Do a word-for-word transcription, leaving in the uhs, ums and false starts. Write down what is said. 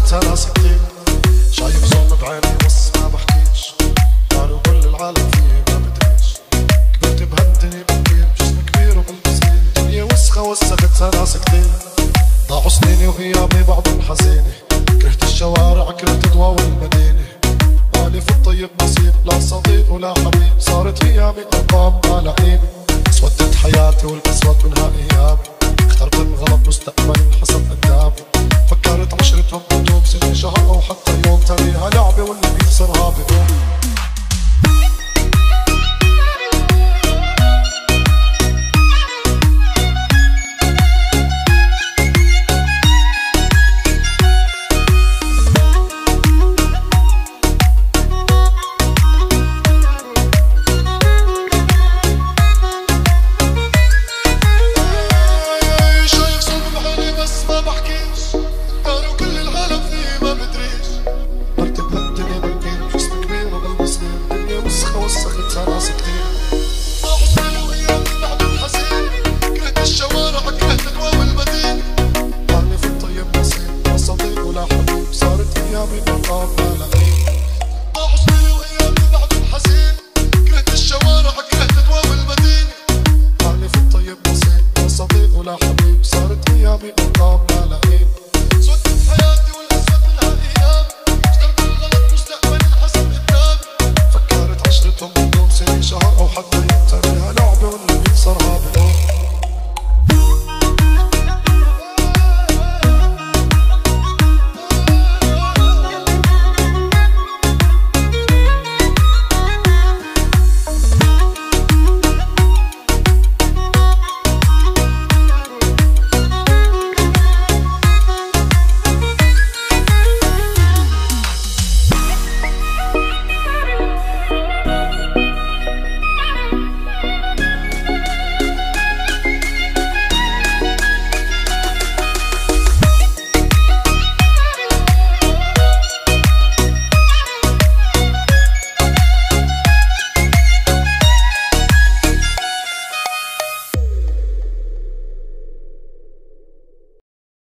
ساختها ناس كتير. شايف ظلم بعيني بس ما بحكيش، قالوا كل العالم فيه ما بدريش. كبرت بهالدنيا بكتير، جسمي كبير وقلبي صغير، الدنيا وسخة وسختها ناس كتير. ضاعوا سنيني وغيابي بعضهم حزينة، كرهت الشوارع كرهت ضواو المدينة. مالي في الطيب نصيب، لا صديق ولا حبيب، صارت غيابي أرقام على عيني. سودت حياتي والأسود منها أيامي، اخترت الغلط مستقبل انحسب قدامي. فكرت عشرتهم بدوم سنة شهر أو حتى يوم، تريها لعبة واللي بيخسرها بيقوم. وسختها ناس كتير. ضاعوا سنين وغيابي بعدهم حزين، كرهت الشوارع كرهت ضواو المدينة. مالي في الطيب نصيب، لا صديق ولا حبيب، صارت أيامي أرقام ما لقيت.